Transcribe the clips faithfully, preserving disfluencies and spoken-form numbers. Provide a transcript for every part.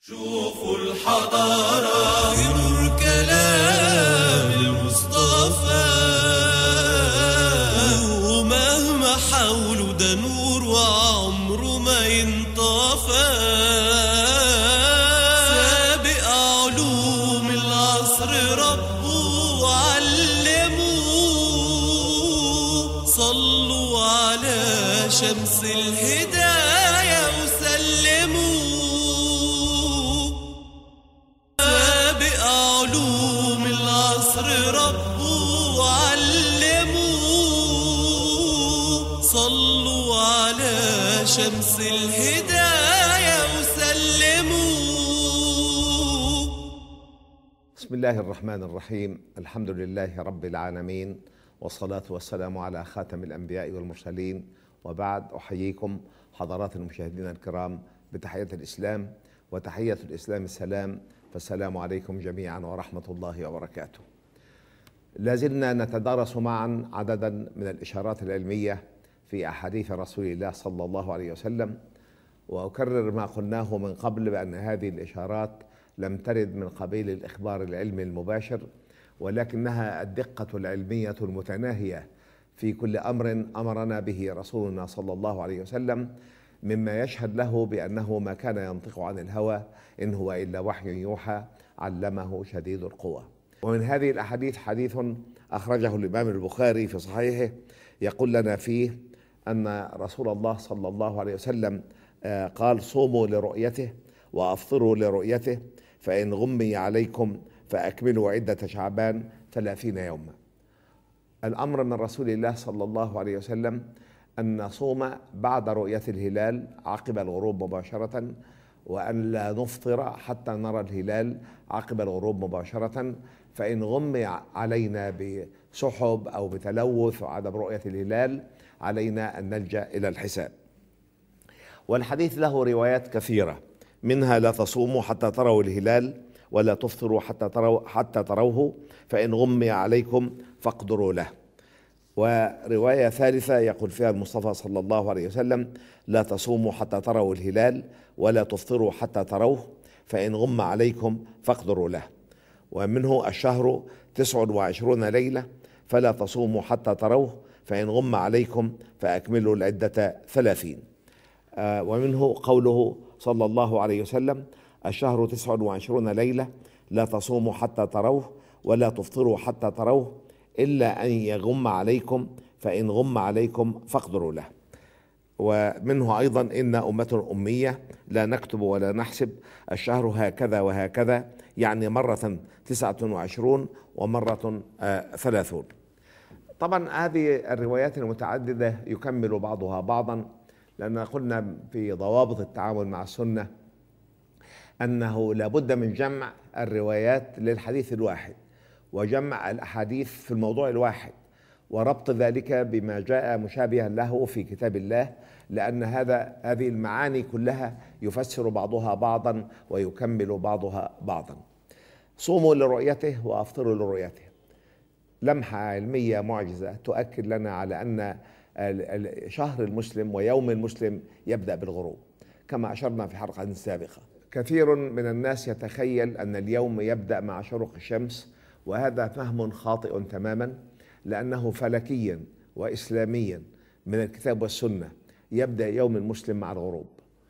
شوفوا الحضارة في نور كلام المصطفى، ومهما حاولوا ده نور وعمره ما ينطفى. سابق علوم العصر ربه وعلموه، صلوا على شمس الهداية وسلموا. علوم العصر ربه وعلموه، صلوا على شمس الهداية وسلموا. بسم الله الرحمن الرحيم. الحمد لله رب العالمين، والصلاة والسلام على خاتم الأنبياء والمرسلين، وبعد. أحييكم حضرات المشاهدين الكرام بتحية الإسلام، وتحية الإسلام السلام، فالسلام عليكم جميعا ورحمة الله وبركاته. لازلنا نتدارس معا عددا من الإشارات العلمية في أحاديث رسول الله صلى الله عليه وسلم، وأكرر ما قلناه من قبل بأن هذه الإشارات لم ترد من قبيل الإخبار العلمي المباشر، ولكنها الدقة العلمية المتناهية في كل أمر أمرنا به رسولنا صلى الله عليه وسلم، مما يشهد له بأنه ما كان ينطق عن الهوى إن هو إلا وحي يوحى علمه شديد القوى. ومن هذه الأحاديث حديث أخرجه الإمام البخاري في صحيحه، يقول لنا فيه أن رسول الله صلى الله عليه وسلم قال: صوموا لرؤيته وأفطروا لرؤيته، فإن غمي عليكم فأكملوا عدة شعبان ثلاثين يوما. الأمر من رسول الله صلى الله عليه وسلم أن نصوم بعد رؤية الهلال عقب الغروب مباشرة، وأن لا نفطر حتى نرى الهلال عقب الغروب مباشرة، فإن غمي علينا بسحب أو بتلوث وعدم رؤية الهلال علينا أن نلجأ إلى الحساب. والحديث له روايات كثيرة، منها: لا تصوموا حتى تروا الهلال، ولا تفطروا حتى تروا حتى تروه، فإن غمي عليكم فاقدروا له. ورواية ثالثة يقول فيها المصطفى صلى الله عليه وسلم: لا تصوموا حتى تروا الهلال، ولا تفطروا حتى تروه، فإن غم عليكم فاقدروا له. ومنه: الشهر تسع وعشرون ليلة، فلا تصوموا حتى تروه، فإن غم عليكم فأكملوا العدة ثلاثين. آه ومنه قوله صلى الله عليه وسلم: الشهر تسع وعشرون ليلة، لا تصوموا حتى تروه، ولا تفطروا حتى تروه، إلا أن يغم عليكم، فإن غم عليكم فاقدروا له. ومنه أيضا: إن أمة أمية لا نكتب ولا نحسب، الشهر هكذا وهكذا، يعني مرة تسعة وعشرون ومرة آه ثلاثون. طبعا هذه الروايات المتعددة يكمل بعضها بعضا، لأن قلنا في ضوابط التعامل مع السنة أنه لابد من جمع الروايات للحديث الواحد، وجمع الأحاديث في الموضوع الواحد، وربط ذلك بما جاء مشابها له في كتاب الله، لأن هذا هذه المعاني كلها يفسر بعضها بعضا ويكمل بعضها بعضا. صوموا لرؤيته وأفطروا لرؤيته، لمحة علمية معجزة تؤكد لنا على أن شهر المسلم ويوم المسلم يبدأ بالغروب، كما أشرنا في حلقة سابقة. كثير من الناس يتخيل أن اليوم يبدأ مع شروق الشمس، وهذا فهم خاطئ تماما، لأنه فلكيا وإسلاميا من الكتاب والسنة يبدأ يوم المسلم مع الغروب.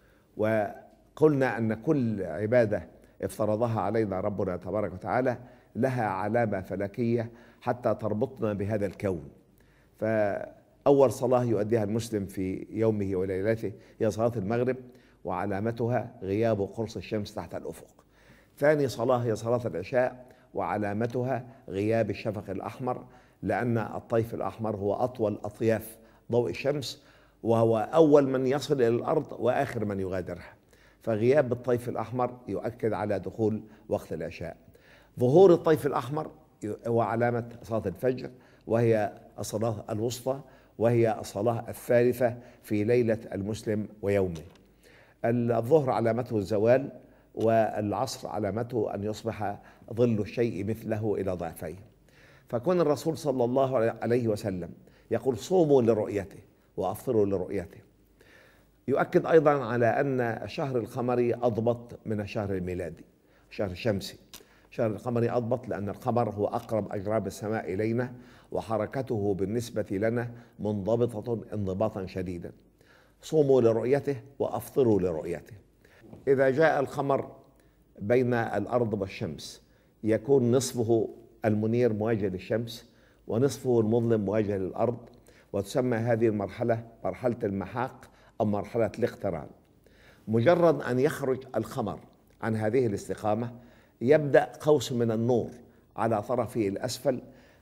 وقلنا أن كل عبادة افترضها علينا ربنا تبارك وتعالى لها علامة فلكية حتى تربطنا بهذا الكون. فأول صلاة يؤديها المسلم في يومه وليلته هي صلاة المغرب، وعلامتها غياب قرص الشمس تحت الأفق. ثاني صلاة هي صلاة العشاء، وعلامتها غياب الشفق الأحمر، لأن الطيف الأحمر هو أطول أطياف ضوء الشمس، وهو أول من يصل إلى الأرض وآخر من يغادرها، فغياب الطيف الأحمر يؤكد على دخول وقت العشاء. ظهور الطيف الأحمر هو علامة صلاة الفجر، وهي الصلاة الوسطى، وهي الصلاة الثالثة في ليلة المسلم ويومه. الظهر علامته الزوال، والعصر علامته أن يصبح ظل الشيء مثله إلى ضعفين. فكون الرسول صلى الله عليه وسلم يقول: صوموا لرؤيته وأفطروا لرؤيته، يؤكد أيضا على أن الشهر القمري أضبط من الشهر الميلادي، الشهر الشمسي. الشهر القمري أضبط لأن القمر هو أقرب أجرام السماء إلينا، وحركته بالنسبة لنا منضبطة انضباطا شديدا. صوموا لرؤيته وأفطروا لرؤيته. إذا جاء القمر بين الأرض والشمس يكون نصفه المنير مواجه للشمس ونصفه المظلم مواجه للأرض، وتسمى هذه المرحلة مرحلة المحاق أو مرحلة الاقتران. مجرد أن يخرج القمر عن هذه الاستقامة يبدأ قوس من النور على طرفه الأسفل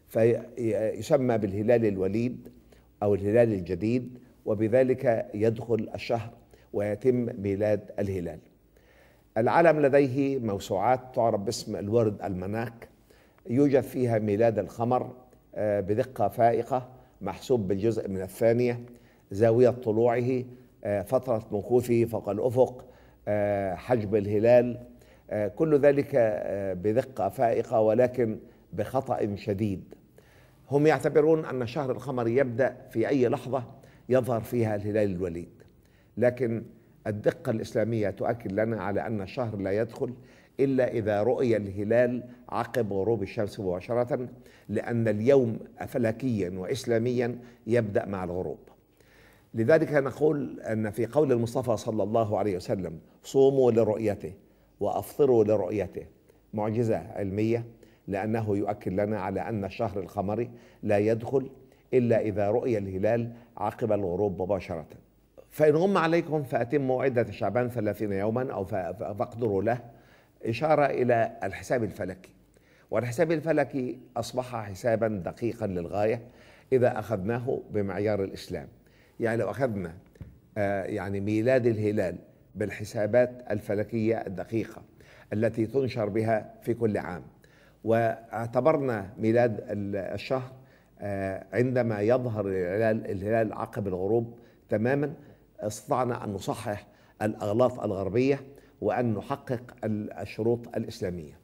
فيسمى بالهلال الوليد أو الهلال الجديد، وبذلك يدخل الشهر ويتم ميلاد الهلال. العالم لديه موسوعات تعرف باسم الورد المناك، يوجد فيها ميلاد القمر بدقة فائقة، محسوب بالجزء من الثانية، زاوية طلوعه، فترة مكوثه فوق الأفق، حجب الهلال، كل ذلك بدقة فائقة ولكن بخطأ شديد. هم يعتبرون أن شهر القمر يبدأ في أي لحظة يظهر فيها الهلال الوليد، لكن الدقة الإسلامية تؤكد لنا على أن الشهر لا يدخل إلا إذا رؤي الهلال عقب غروب الشمس مباشرة، لأن اليوم فلكيا وإسلاميا يبدأ مع الغروب. لذلك نقول أن في قول المصطفى صلى الله عليه وسلم صوموا لرؤيته وأفطروا لرؤيته معجزة علمية، لأنه يؤكد لنا على أن الشهر القمري لا يدخل إلا إذا رؤي الهلال عقب الغروب مباشرة. فإن غم عليكم فأتموا عدة شعبان ثلاثين يوما أو فاقدروا له، إشارة إلى الحساب الفلكي، والحساب الفلكي أصبح حسابا دقيقا للغاية إذا أخذناه بمعيار الإسلام. يعني لو أخذنا يعني ميلاد الهلال بالحسابات الفلكية الدقيقة التي تنشر بها في كل عام، واعتبرنا ميلاد الشهر عندما يظهر الهلال, الهلال عقب الغروب تماما، استطعنا أن نصحح الأغلاط الغربية وأن نحقق الشروط الإسلامية.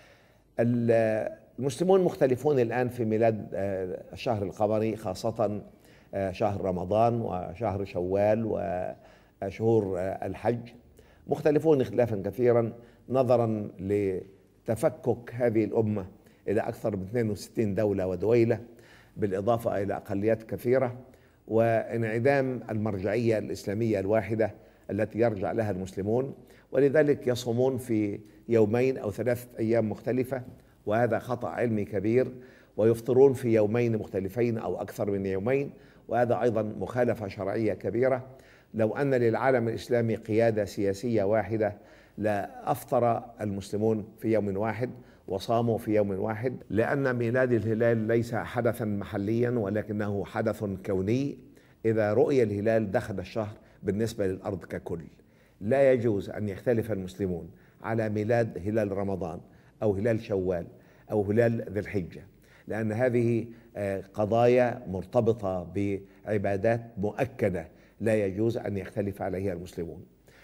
المسلمون مختلفون الآن في ميلاد الشهر القمري، خاصة شهر رمضان وشهر شوال وشهور الحج، مختلفون اختلافا كثيرا نظرا لتفكك هذه الأمة إلى أكثر من اثنين وستين دولة ودويلة، بالإضافة إلى أقليات كثيرة، وانعدام المرجعية الإسلامية الواحدة التي يرجع لها المسلمون، ولذلك يصومون في يومين أو ثلاثة أيام مختلفة، وهذا خطأ علمي كبير، ويفطرون في يومين مختلفين أو أكثر من يومين، وهذا أيضا مخالفة شرعية كبيرة. لو أن للعالم الإسلامي قيادة سياسية واحدة لا أفطر المسلمون في يوم واحد وصاموا في يوم واحد، لأن ميلاد الهلال ليس حدثا محليا ولكنه حدث كوني. إذا رؤي الهلال دخل الشهر بالنسبة للأرض ككل. لا يجوز أن يختلف المسلمون على ميلاد هلال رمضان أو هلال شوال أو هلال ذي الحجة، لأن هذه قضايا مرتبطة بعبادات مؤكدة لا يجوز أن يختلف عليها المسلمون.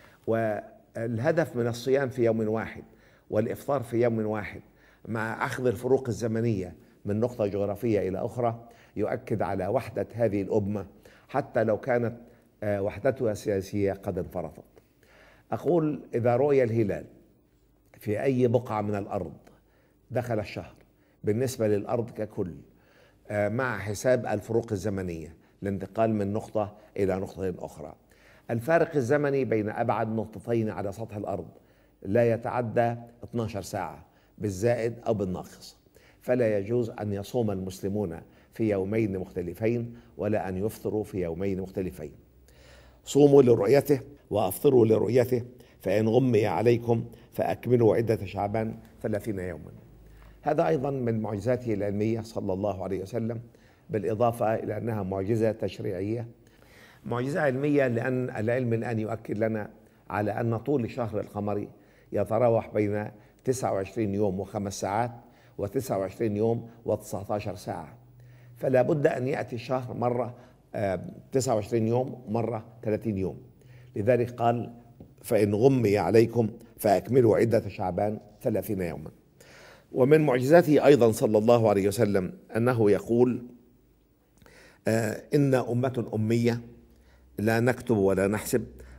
والهدف من الصيام في يوم واحد والإفطار في يوم واحد مع أخذ الفروق الزمنية من نقطة جغرافية إلى أخرى يؤكد على وحدة هذه الأمة، حتى لو كانت وحدتها السياسية قد انفرطت. أقول إذا رؤي الهلال في أي بقعة من الأرض دخل الشهر بالنسبة للأرض ككل، مع حساب الفروق الزمنية الانتقال من نقطة إلى نقطة أخرى. الفارق الزمني بين أبعد نقطتين على سطح الأرض لا يتعدى اثنتي عشرة ساعة بالزائد أو بالناقص، فلا يجوز أن يصوم المسلمون في يومين مختلفين ولا أن يفطروا في يومين مختلفين. صوموا لرؤيته وأفطروا لرؤيته، فإن غمي عليكم فأكملوا عدة شعبان ثلاثين يوما. هذا أيضا من معجزاته العلمية صلى الله عليه وسلم، بالإضافة إلى أنها معجزة تشريعية، معجزة علمية، لأن العلم الآن يؤكد لنا على أن طول الشهر القمري يتراوح بين تسعة وعشرين يوم وخمس ساعات وتسعة وعشرين يوم وتسعة عشر ساعة، فلا بد أن يأتي الشهر مرة تسعة وعشرين يوم مرة ثلاثين يوم. لذلك قال فإن غمي عليكم فأكملوا عدة شعبان ثلاثين يوما. ومن معجزاته أيضا صلى الله عليه وسلم أنه يقول آه إن أمة أمية لا نكتب ولا نحسب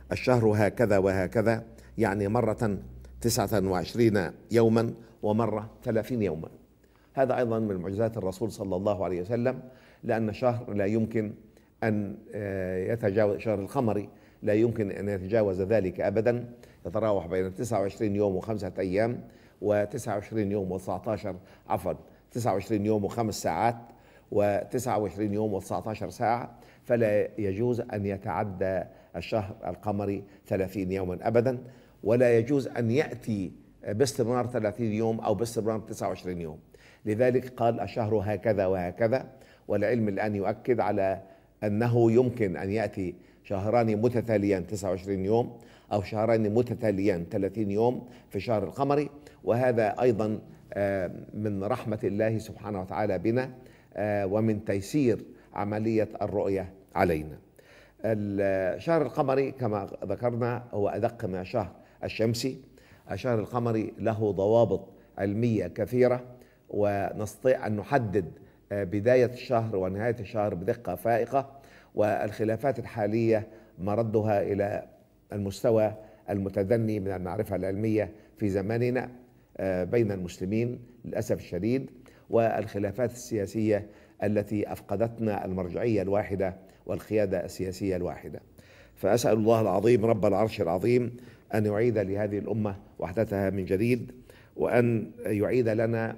الشهر هكذا وهكذا، يعني مرة تسعة وعشرين يوما ومرة ثلاثين يوما. هذا أيضا من معجزات الرسول صلى الله عليه وسلم، لأن شهر لا يمكن أن يتجاوز، شهر القمري لا يمكن أن يتجاوز ذلك أبدا، يتراوح بين تسعة وعشرين يوم وخمسة أيام وتسعة وعشرين يوم وتسعة عشر عفوا تسعة وعشرين يوم وخمس ساعات وتسعة وعشرين يوم وتسعة عشر ساعة، فلا يجوز أن يتعدى الشهر القمري ثلاثين يوما أبدا، ولا يجوز أن يأتي باستمرار ثلاثين يوم أو باستمرار تسعة وعشرين يوم. لذلك قال الشهر هكذا وهكذا. والعلم الآن يؤكد على أنه يمكن أن يأتي شهران متتاليان تسعة وعشرين يوم أو شهران متتاليان ثلاثين يوم في الشهر القمري، وهذا أيضا من رحمة الله سبحانه وتعالى بنا ومن تيسير عملية الرؤية علينا. الشهر القمري كما ذكرنا هو أدق من الشهر الشمسي. الشهر القمري له ضوابط علمية كثيرة، ونستطيع أن نحدد بداية الشهر ونهاية الشهر بدقة فائقة، والخلافات الحالية مردها إلى المستوى المتدني من المعرفة العلمية في زماننا بين المسلمين للأسف الشديد، والخلافات السياسية التي أفقدتنا المرجعية الواحدة والقيادة السياسية الواحدة. فأسأل الله العظيم رب العرش العظيم أن يعيد لهذه الأمة وحدتها من جديد، وأن يعيد لنا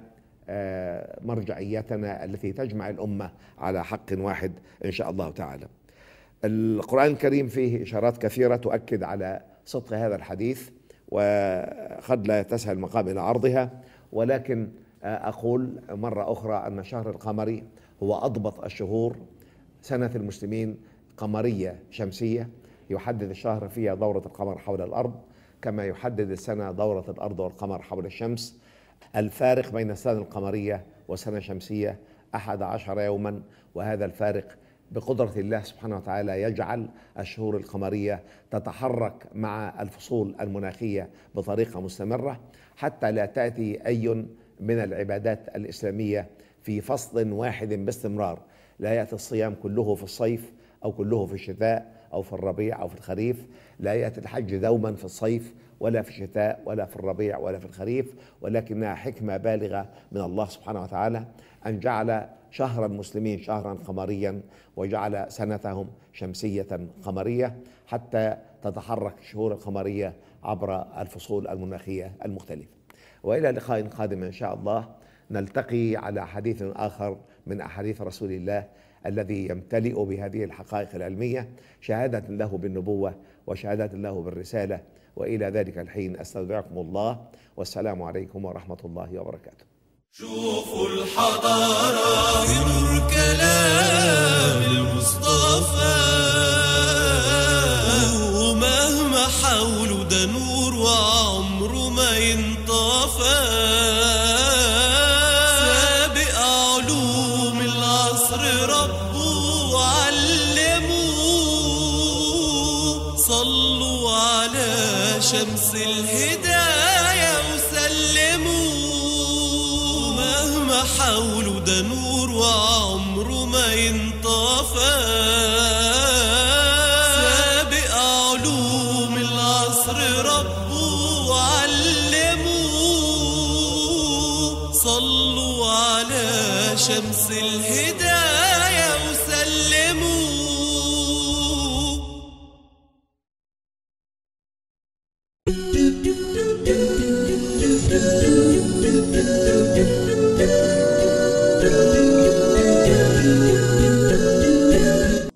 مرجعيتنا التي تجمع الأمة على حق واحد إن شاء الله تعالى. القرآن الكريم فيه إشارات كثيرة تؤكد على صدق هذا الحديث، وقد لا يتسع المقام إلى عرضها، ولكن أقول مرة أخرى أن الشهر القمري هو أضبط الشهور. سنة المسلمين قمرية شمسية، يحدد الشهر فيها دورة القمر حول الأرض كما يحدد السنة دورة الأرض والقمر حول الشمس. الفارق بين السنة القمرية والسنة الشمسية أحد عشر يوما، وهذا الفارق بقدرة الله سبحانه وتعالى يجعل الشهور القمرية تتحرك مع الفصول المناخية بطريقة مستمرة، حتى لا تأتي أي من العبادات الإسلامية في فصل واحد باستمرار. لا يأتي الصيام كله في الصيف أو كله في الشتاء أو في الربيع أو في الخريف، لا يأتي الحج دوما في الصيف ولا في الشتاء ولا في الربيع ولا في الخريف، ولكنها حكمة بالغة من الله سبحانه وتعالى أن جعل شهر المسلمين شهرا قمريا وجعل سنتهم شمسية قمرية، حتى تتحرك الشهور القمرية عبر الفصول المناخية المختلفة. وإلى لقاء قادم إن شاء الله، نلتقي على حديث آخر من أحاديث رسول الله الذي يمتلئ بهذه الحقائق العلمية، شهادة له بالنبوة وشهادة له بالرسالة. وإلى ذلك الحين أستودعكم الله، والسلام عليكم ورحمة الله وبركاته. شوفوا الحضارة في نور كلام المصطفى، ومهما حاولوا ده نور وعمره ما ينطفى. سابق علوم العصر ربه وعلموه، صلوا على شمس الهداية وسلموا. مهما حاولوا ده نور وعمره ما ينطفى. سابق علوم العصر ربه وعلموه، صلوا على شمس الهداية وسلموا.